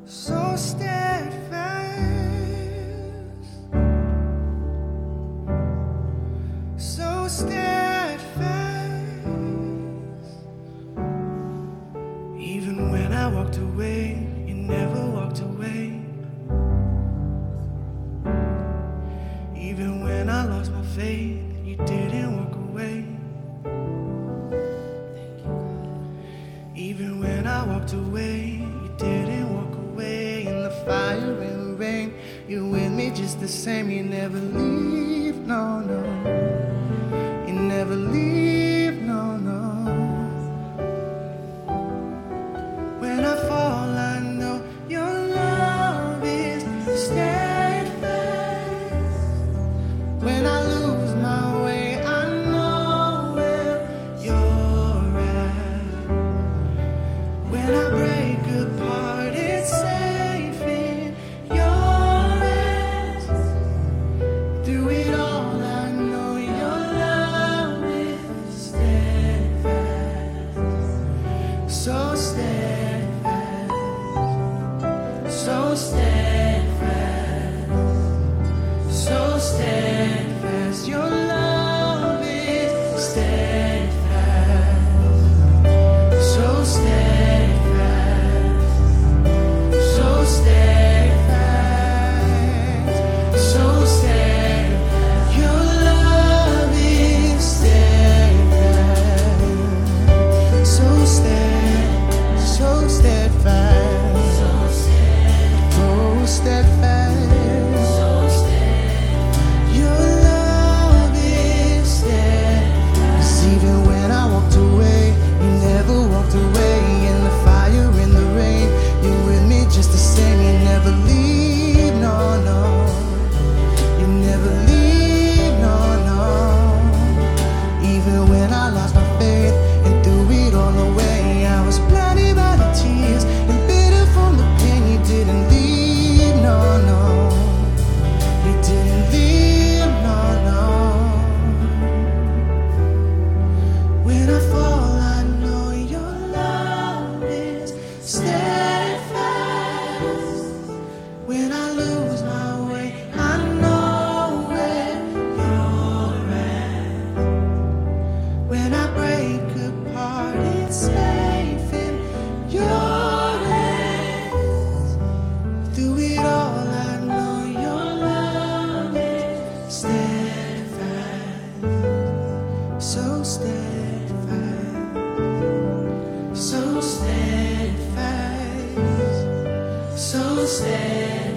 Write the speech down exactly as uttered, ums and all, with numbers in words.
so steadfast, so steadfast. Even when I walked away, you never walked away. Even when I lost my faith, you didn't walk away. Even when I walked away, you didn't walk away. In the fire and the rain, you're with me just the same. You never leave, no, no. You never leave, no, no. When I fall, I know your love is steadfast. When I lose my way, I know where you're at. When I break apart, it's safe in your hands. Through it all, I know your love is steadfast. So steadfast, so steadfast, so steadfast. Your love is steadfast, so steadfast, so steadfast, so steadfast. Your love is steadfast, so steadfast, so steadfast, so steadfast. Your love is steadfast. 'Cause even when I walked away, you never walked away. In the fire, in the rain, you're with me just the same. You never leave, no, no. You never leave, no, no. Even when I lost my faith and threw it all away, I was blinded by the tears and bitter from the pain. You didn't leave, no, no. You didn't leave, no, no. When I fall, I know your love is steadfast. When I lose my way, I know where you're at. When I break apart, it's safe in your hands. Through it all, I know your love is steadfast, so steadfast, so steadfast, so steadfast.